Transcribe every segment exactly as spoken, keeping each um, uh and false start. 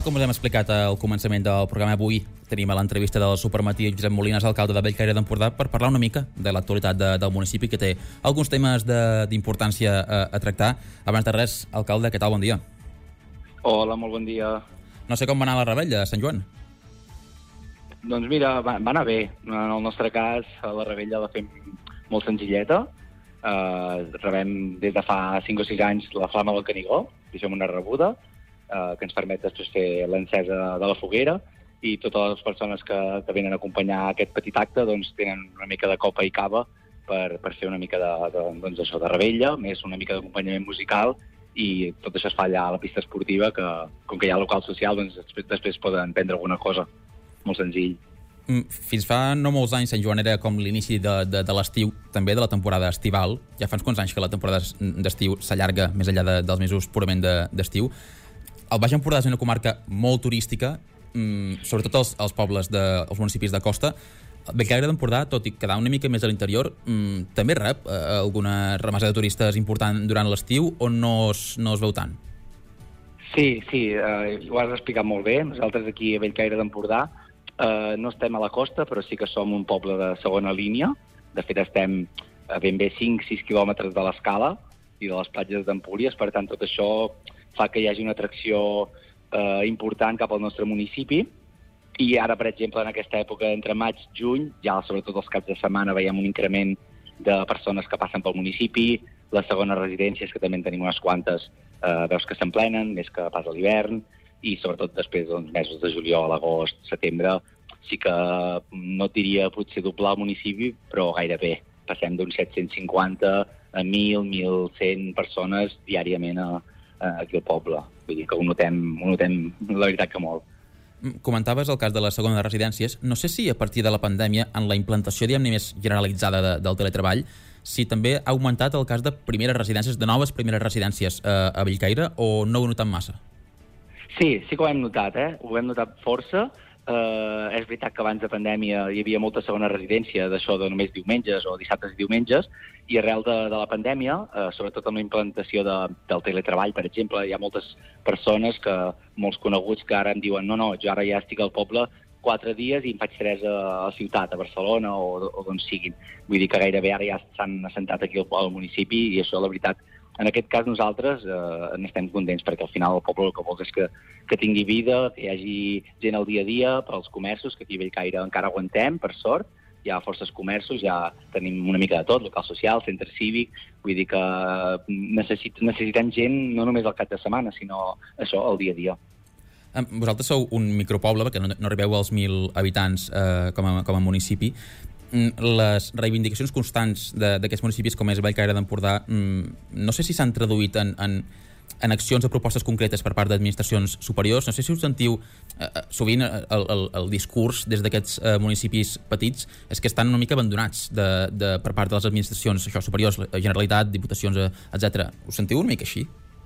Com us hem explicat al començament del programa, avui tenim a l'entrevista del Supermatí Josep Molines, alcalde de Bellcaire d'Empordà, per parlar una mica de l'actualitat de, del municipi, que té alguns temes d'importància a, a tractar. Abans de res, alcalde, què tal? Bon dia. Hola, molt bon dia. No sé com va anar la revetlla a Sant Joan. Doncs mira, va, va anar bé. En el nostre cas, la revetlla la fem molt senzilleta. Uh, rebem des de fa cinc o sis anys la Flama del Canigó, deixem una rebuda, Uh, que ens permet després fer l'encesa de la foguera, i totes les persones que, que venen a acompanyar aquest petit acte doncs, tenen una mica de copa i cava per, per fer una mica de, de, doncs, això, de revetlla, més una mica d'acompanyament musical, i tot això es fa allà a la pista esportiva, que com que hi ha local social, doncs, després, després poden prendre alguna cosa. Molt senzill. Fins fa no molts anys Sant Joan era com l'inici de, de, de l'estiu, també de la temporada estival. Ja fa uns quants anys que la temporada d'estiu s'allarga més enllà de, dels mesos purament d'estiu. El Baix Empordà és una comarca molt turística, mmm, sobretot els, els pobles, de, els municipis de costa. Bellcaire d'Empordà, tot i quedar una mica més a l'interior, mmm, també rep eh, alguna remesa de turistes important durant l'estiu, o no es, no es veu tant? Sí, sí, eh, ho has explicat molt bé. Nosaltres aquí a Bellcaire d'Empordà eh, no estem a la costa, però sí que som un poble de segona línia. De fet, estem a ben bé cinc sis quilòmetres de l'Escala i de les platges d'Empúries, per tant, tot això fa que hi hagi una atracció eh, important cap al nostre municipi. I ara, per exemple, en aquesta època, entre maig i juny, ja sobretot els caps de setmana, veiem un increment de persones que passen pel municipi. Les segones residències, que també en tenim unes quantes, eh, veus que s'emplenen, més que pas a l'hivern, i sobretot després dels doncs, mesos de juliol, agost, setembre, sí que no et diria potser doblar el municipi, però gairebé. Passem d'uns set-cents cinquanta a mil, mil cent persones diàriament a aquí al poble. Vull dir que ho notem, ho notem la veritat que molt. Comentaves el cas de les segones residències. No sé si a partir de la pandèmia, en la implantació, diguem-ne, més generalitzada de, del teletreball, si també ha augmentat el cas de primeres residències, de noves primeres residències eh, a Bellcaire, o no ho he notat massa? Sí, sí que ho hem notat, eh? Ho hem notat força. Uh, és veritat que abans de pandèmia hi havia molta segona residència d'això de només diumenges o dissabtes i diumenges, i arrel de, de la pandèmia, uh, sobretot amb la implantació de, del teletreball, per exemple, hi ha moltes persones, que molts coneguts, que ara em diuen no, no, jo ara ja estic al poble quatre dies i em faig tres a, a la ciutat, a Barcelona o, o d'on siguin. Vull dir que gairebé ara ja s'han assentat aquí al, al municipi, i això, la veritat, en aquest cas nosaltres eh, n'estem contents, perquè al final el poble el que vol és que, que tingui vida, que hi hagi gent al dia a dia, per als comerços, que aquí a Bellcaire encara aguantem, per sort. Hi ha forces comerços, ja tenim una mica de tot, local social, centre cívic, vull dir que necessit, necessitem gent no només al cap de setmana, sinó això, al dia a dia. Vosaltres sou un micropoble, perquè no, no arribeu als mil habitants eh, com, a, com a municipi. Les reivindicacions constants d'aquests municipis, com és Bellcaire d'Empordà, no sé si s'han traduït en, en, en accions o propostes concretes per part d'administracions superiors. No sé si us sentiu eh, sovint el, el, el discurs des d'aquests eh, municipis petits és que estan una mica abandonats de, de, per part de les administracions això, superiors, Generalitat, Diputacions, etcètera. Us sentiu una mica així?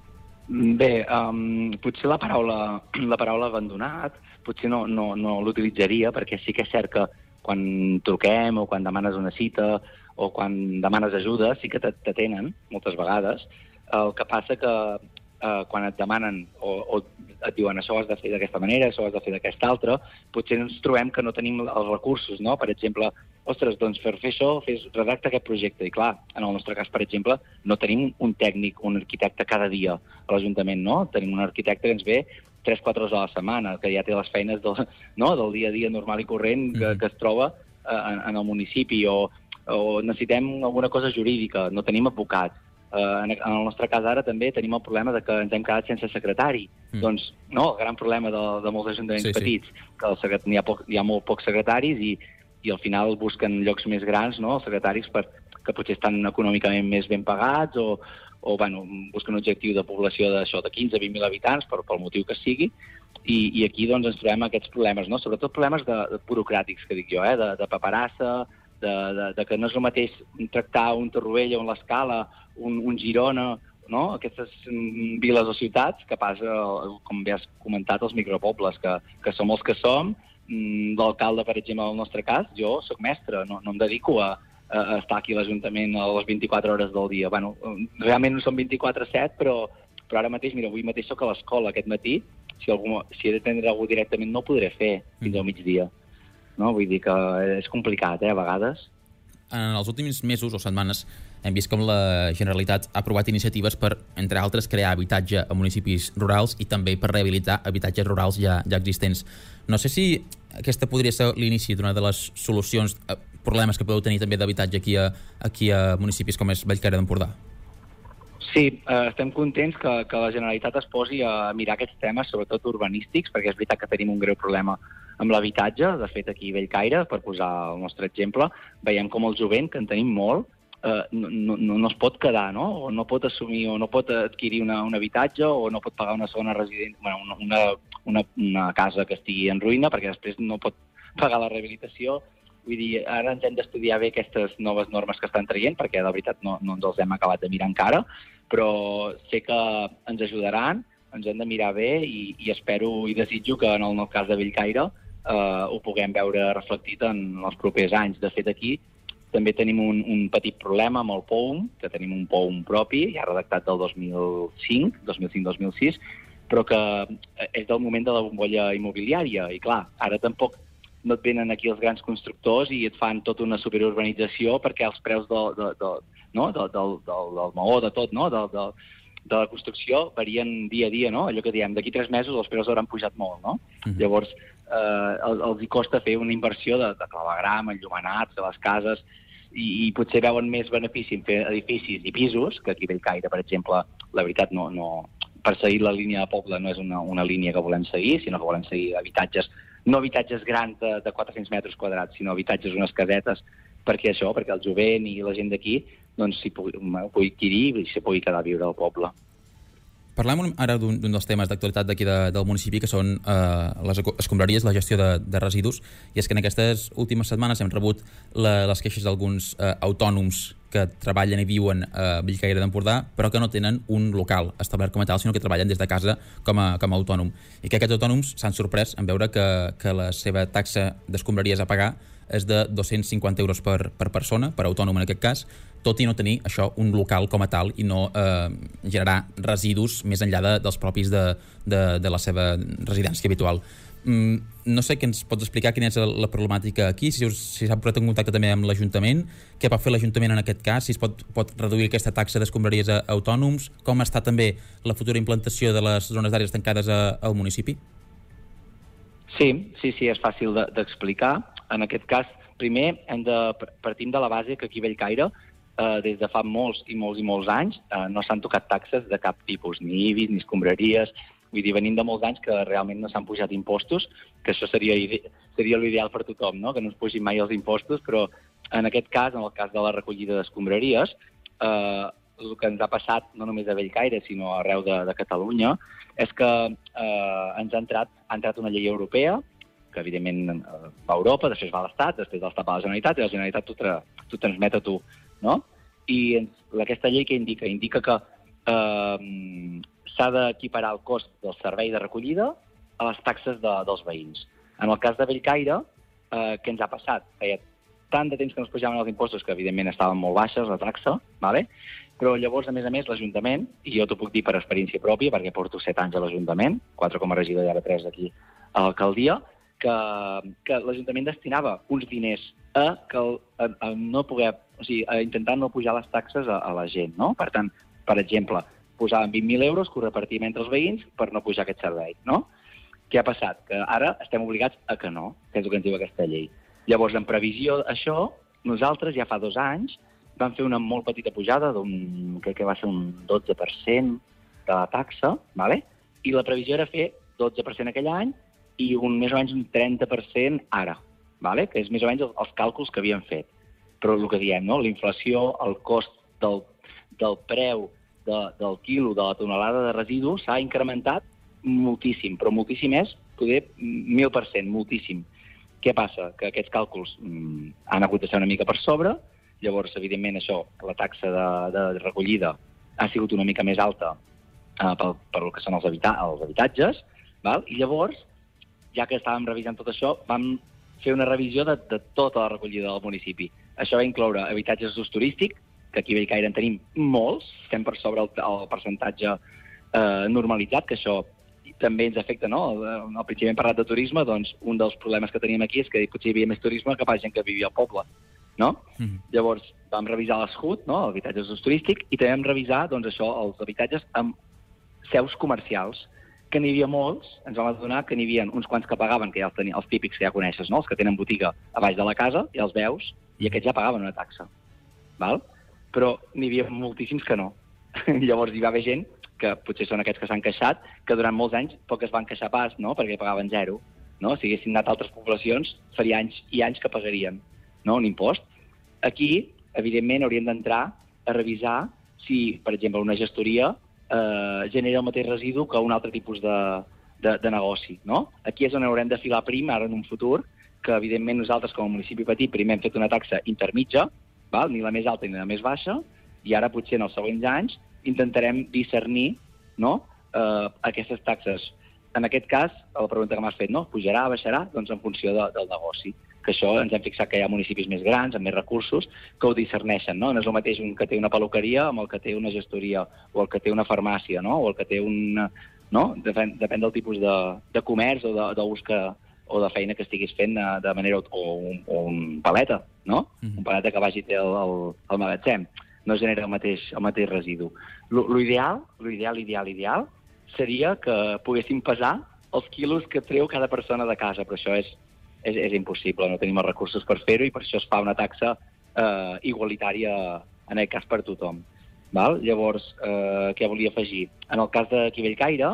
Bé, um, potser la paraula, la paraula abandonat potser no, no, no l'utilitzaria, perquè sí que és cert que quan truquem o quan demanes una cita o quan demanes ajuda, sí que t'atenen moltes vegades. El que passa que eh, quan et demanen o, o et diuen això ho has de fer d'aquesta manera, això ho has de fer d'aquesta altra, potser ens trobem que no tenim els recursos, no? Per exemple, ostres, doncs per fer això, fes, redacta aquest projecte. I clar, en el nostre cas, per exemple, no tenim un tècnic, un arquitecte cada dia a l'Ajuntament, no? Tenim un arquitecte que ens ve tres quatre hores a la setmana, que ja té les feines del, no? del dia a dia normal i corrent que, mm-hmm. que es troba eh, en, en el municipi, o, o necessitem alguna cosa jurídica, no tenim advocat. Eh, en, en el nostre cas ara també tenim el problema de que ens hem quedat sense secretari. Mm. Doncs, no, el gran problema de, de molts ajuntaments sí, petits, sí. que el secret, hi, ha poc, hi ha molt pocs secretaris i, i al final busquen llocs més grans, no?, els secretaris, per, que potser estan econòmicament més ben pagats o o bueno, busquen un objectiu de població d'això de quinze a vint mil habitants, per, pel motiu que sigui, i, i aquí doncs ens trobem aquests problemes, no? Sobretot problemes de, de burocràtics, que dic jo, eh? de, de paperassa, de, de, de que no és el mateix tractar un Torroella, un l'Escala, un, un Girona, no? Aquestes viles o ciutats, que passa, com bé has comentat, els micropobles, que, que som els que som. L'alcalde, per exemple, en el nostre cas, jo soc mestre, no, no em dedico a a estar aquí a l'Ajuntament a les vint-i-quatre hores del dia. Bueno, realment no són vint-i-quatre set, però, però ara mateix, mira, avui mateix soc a l'escola aquest matí, si, algú, si he d'atendre algú directament no ho podré fer fins al migdia. No? Vull dir que és complicat, eh, a vegades. En els últims mesos o setmanes hem vist com la Generalitat ha aprovat iniciatives per, entre altres, crear habitatge a municipis rurals i també per rehabilitar habitatges rurals ja, ja existents. No sé si aquesta podria ser l'inici d'una de les solucions, eh, problemes que podeu tenir també d'habitatge aquí a, aquí a municipis com és Bellcaire d'Empordà. Sí, eh, estem contents que, que la Generalitat es posi a mirar aquests temes, sobretot urbanístics, perquè és veritat que tenim un greu problema amb l'habitatge. De fet, aquí a Bellcaire, per posar el nostre exemple, veiem com el jovent, que en tenim molt, eh, no, no, no es pot quedar, no? O no pot assumir, o no pot adquirir una, un habitatge, o no pot pagar una segona residència, bueno, una, una, una casa que estigui en ruïna, perquè després no pot pagar la rehabilitació. Vull dir, ara ens hem d'estudiar bé aquestes noves normes que estan traient, perquè de veritat no, no ens els hem acabat de mirar encara, però sé que ens ajudaran, ens hem de mirar bé i, i espero i desitjo que en el, en el cas de Bellcaire eh, ho puguem veure reflectit en els propers anys. De fet, aquí també tenim un, un petit problema amb el P O U M, que tenim un P O U M propi, ja redactat del dos mil cinc, dos mil cinc dos mil sis, però que és del moment de la bombolla immobiliària. I clar, ara tampoc no et venen aquí els grans constructors i et fan tota una superurbanització perquè els preus de, de, de, no? de, del, del, del maó, de tot, no? de, de, de la construcció varien dia a dia, no? Allò que diem, d'aquí tres mesos els preus hauran pujat molt, no? Mm-hmm. Llavors, eh, els, els hi costa fer una inversió de, de clavegram, enllumenats, de les cases, i, i potser veuen més benefici en fer edificis i pisos, que aquí a Bellcaire, per exemple, la veritat, no, no, per seguir la línia de poble no és una, una línia que volem seguir, sinó que volem seguir habitatges, no habitatges grans de, de quatre-cents metres quadrats, sinó habitatges, unes casetes, perquè això, perquè el jovent i la gent d'aquí doncs s'hi pugui, pugui adquirir i s'hi pugui quedar a viure al poble. Parlem ara d'un dels temes d'actualitat d'aquí de, del municipi, que són eh, les escombraries, la gestió de, de residus, i és que en aquestes últimes setmanes hem rebut la, les queixes d'alguns eh, autònoms que treballen i viuen a Bellcaire d'Empordà, però que no tenen un local establert com a tal, sinó que treballen des de casa com a, com a autònom. I que aquests autònoms s'han sorprès en veure que, que la seva taxa d'escombraries a pagar és de dos-cents cinquanta euros per, per persona, per autònom en aquest cas, tot i no tenir això un local com a tal i no eh, generar residus més enllà de, dels propis de, de, de la seva residència habitual. Mm, no sé què ens pots explicar, quina és la problemàtica aquí, si s'ha si posat en contacte també amb l'Ajuntament, què pot fer l'Ajuntament en aquest cas, si es pot, pot reduir aquesta taxa d'escombraries a autònoms, com està també la futura implantació de les zones d'àrees tancades a, al municipi? Sí, sí, sí, és fàcil d'explicar. En aquest cas, primer hem de partim de la base que aquí a Bellcaire, eh, des de fa molts i molts i molts anys, eh, no s'han tocat taxes de cap tipus, ni I B I, ni escombraries. Vull dir, venim de molts anys que realment no s'han pujat impostos, que això seria, seria l'ideal per tothom, no? Que no es pugin mai els impostos, però en aquest cas, en el cas de la recollida d'escombraries, eh, el que ens ha passat, no només a Bellcaire, sinó arreu de, de Catalunya, és que eh, ens ha entrat, ha entrat una llei europea, que evidentment va a Europa, després va a l'Estat, després de l'Estat va a la Generalitat, i la Generalitat t'ho tra transmet a tu, no? I ens, aquesta llei què indica? Indica que eh, s'ha d'equiparar el cost del servei de recollida a les taxes de, dels veïns. En el cas de Bellcaire, eh, què ens ha passat? Feia tant de temps que no es pujaven els impostos que evidentment estaven molt baixes, la taxa, ¿vale? Però llavors, a més a més, l'Ajuntament, i jo t'ho puc dir per experiència pròpia, perquè porto set anys a l'Ajuntament, quatre com a regidor i ara tres aquí a l'alcaldia, que, que l'Ajuntament destinava uns diners a, que el, a, a no poder, o sigui, a intentar no pujar les taxes a, a la gent, no? Per tant, per exemple, posaven vint mil euros que ho repartíem entre els veïns per no pujar aquest servei, no? Què ha passat? Que ara estem obligats a que no, que és el que ens diu aquesta llei. Llavors, en previsió d'això, nosaltres ja fa dos anys vam fer una molt petita pujada d'un, crec que va ser un dotze per cent de la taxa, ¿vale? I la previsió era fer dotze per cent aquell any i un, més o menys un trenta per cent ara, ¿vale? Que és més o menys els, els càlculs que havíem fet. Però el que diem, no? La inflació, el cost del, del preu de, del quilo, de la tonelada de residus s'ha incrementat moltíssim, però moltíssim és, poder, mil per cent, moltíssim. Què passa? Que aquests càlculs mm, han hagut de ser una mica per sobre, llavors, evidentment, això, la taxa de, de recollida ha sigut una mica més alta eh, pel, per el que són els, habita els habitatges, val? I llavors, ja que estàvem revisant tot això, vam fer una revisió de, de tota la recollida del municipi. Això va incloure habitatges d'ús turístic, que aquí a Bellcaire en tenim molts, estem per sobre el, el percentatge eh, normalitzat, que això també ens afecta, no? Al principi hem parlat de turisme, doncs un dels problemes que teníem aquí és que potser hi havia més turisme que pas gent que vivia al poble, no? Mm. Llavors vam revisar l'S H U T, no? Habitatges d'ús turístic, i també vam revisar, doncs això, els habitatges amb seus comercials, que n'hi havia molts, ens vam adonar que n'hi havia uns quants que pagaven, que ja els, tenia, els típics que ja coneixes, no? Els que tenen botiga a baix de la casa, ja els veus, i aquests ja pagaven una taxa, val? Però n'hi havia moltíssims que no. Llavors hi va haver gent, que potser són aquests que s'han queixat, que durant molts anys poc es van queixar pas, no? Perquè pagaven zero, no? Si haguessin anat a altres poblacions, faria anys i anys que pagarien, no? Un impost. Aquí, evidentment, hauríem d'entrar a revisar si, per exemple, una gestoria eh, genera el mateix residu que un altre tipus de, de, de negoci, no? Aquí és on haurem de filar prim, ara en un futur, que evidentment nosaltres com a municipi petit primer hem fet una taxa intermitja, val? Ni la més alta ni la més baixa, i ara potser en els següents anys intentarem discernir, no? eh, aquestes taxes. En aquest cas, la pregunta que m'has fet, no? Pujarà, baixarà? Doncs en funció de, del negoci. Que això ens hem fixat que hi ha municipis més grans, amb més recursos, que ho discerneixen, no? No és el mateix un que té una peluqueria amb el que té una gestoria, o el que té una farmàcia, no? O el que té un... no? Depèn, depèn del tipus de, de comerç o de, d'ús que, o de feina que estiguis fent de manera... o un, o un paleta, no? Mm-hmm. Un paleta que vagi té el, el, el magatzem. No genera el mateix, el mateix residu. L'ideal, l'ideal, ideal, ideal, seria que poguéssim pesar els quilos que treu cada persona de casa, però això és És, és impossible, no tenim els recursos per fer-ho i per això es fa una taxa eh, igualitària, en aquest cas per tothom. Val? Llavors, eh, què volia afegir? En el cas d'aquí Bellcaire,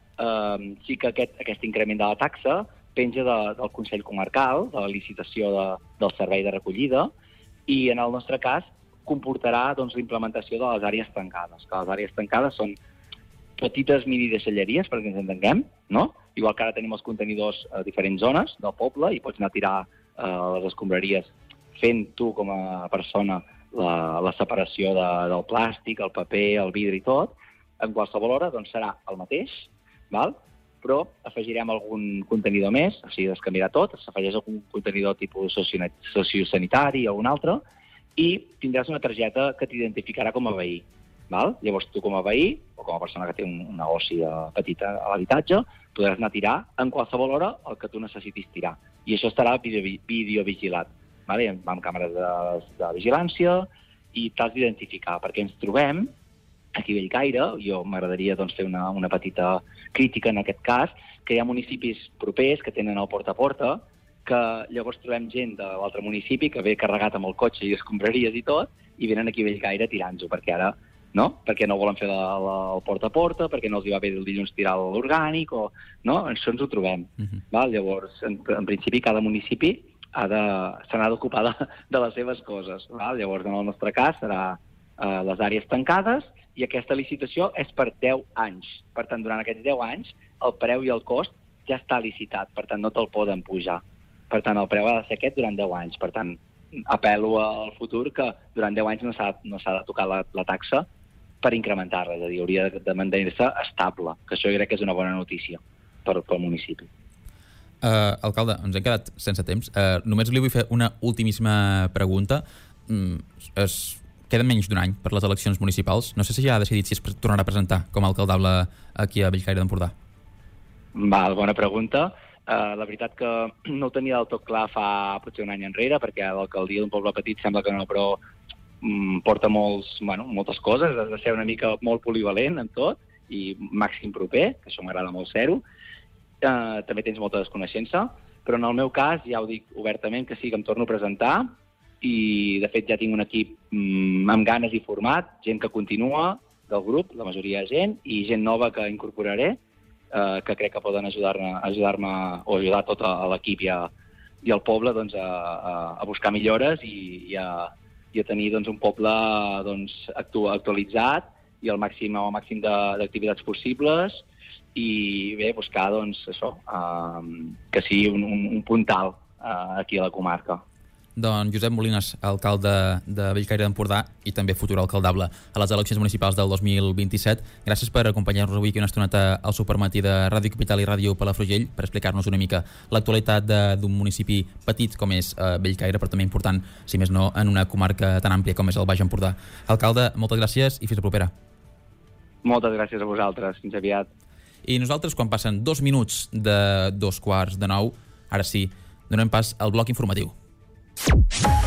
eh, sí que aquest, aquest increment de la taxa penja de, del Consell Comarcal, de la licitació de, del servei de recollida, i en el nostre cas comportarà doncs, la implementació de les àrees tancades, que les àrees tancades són petites mini-deixalleries, perquè ens entenguem, no? Igual que ara tenim els contenidors a diferents zones del poble i pots anar a tirar eh, les escombraries fent tu com a persona la, la separació de, del plàstic, el paper, el vidre i tot. En qualsevol hora doncs, serà el mateix, val? Però afegirem algun contenidor més, o sigui, es canviarà tot, s'afegeix algun contenidor tipus sociosanitari o un altre, i tindràs una targeta que t'identificarà com a veí. Val? Llavors tu com a veí, o com a persona que té un, un negoci de petita a l'habitatge, podràs anar a tirar en qualsevol hora el que tu necessitis tirar. I això estarà video, videovigilat, vale? Amb càmeres de, de vigilància, i t'has d'identificar, perquè ens trobem aquí a Bellcaire, jo m'agradaria doncs, fer una, una petita crítica en aquest cas, que hi ha municipis propers que tenen el porta a porta, que llavors trobem gent de l'altre municipi que ve carregat amb el cotxe i escombraries i tot, i venen aquí a Bellcaire tirant-ho, perquè ara no? Perquè no volen fer la, la, el porta a porta, perquè no els hi va bé el dilluns tirar l'orgànic, o... no? Això ens ho trobem. Uh-huh. Val? Llavors, en, en principi, cada municipi ha de, se n'ha d'ocupar de, de les seves coses. Val? Llavors, en el nostre cas, serà eh, les àrees tancades, i aquesta licitació és per deu anys. Per tant, durant aquests deu anys, el preu i el cost ja està licitat, per tant, no te'l poden pujar. Per tant, el preu ha de ser aquest durant deu anys. Per tant, apel·lo al futur que durant deu anys no s'ha, no s'ha de tocar la, la taxa per incrementar-la, és a dir, hauria de mantenir-se estable, que això jo crec que és una bona notícia per, pel municipi. Uh, alcalde, ens hem quedat sense temps. Uh, només li vull fer una ultimíssima pregunta. Mm, es queda menys d'un any per les eleccions municipals. No sé si ja ha decidit si es tornarà a presentar com a alcaldable aquí a Bellcaire d'Empordà. Val, bona pregunta. Uh, la veritat que no ho tenia del tot clar fa potser un any enrere, perquè l'alcaldia d'un poble petit sembla que no, però porta molts, bueno, moltes coses, has de ser una mica molt polivalent en tot i màxim proper, que això m'agrada molt ser-ho. Eh, també tens molta desconeixença, però en el meu cas ja ho dic obertament que sí que em torno a presentar i de fet ja tinc un equip mm, amb ganes i format, gent que continua del grup, la majoria de gent, i gent nova que incorporaré, eh, que crec que poden ajudar-me ajudar-me o ajudar tot a, a l'equip i, a, i al poble doncs, a, a, a buscar millores i, i a i a tenir doncs, un poble doncs, actu actualitzat i el màxim, el màxim d'activitats possibles i bé, buscar doncs, això, eh, que sigui un, un, un puntal eh, aquí a la comarca. Doncs Josep Molines, alcalde de Bellcaire d'Empordà i també futur alcaldable a les eleccions municipals del dos mil vint-i-set. Gràcies per acompanyar-nos avui aquí una estoneta al Supermatí de Ràdio Capital i Ràdio Palafrugell per explicar-nos una mica l'actualitat d'un municipi petit com és eh, Bellcaire, però també important, si més no, en una comarca tan àmplia com és el Baix Empordà. Alcalde, moltes gràcies i fins a propera. Moltes gràcies a vosaltres. Fins aviat. I nosaltres, quan passen dos minuts de dos quarts de nou, ara sí, donem pas al bloc informatiu.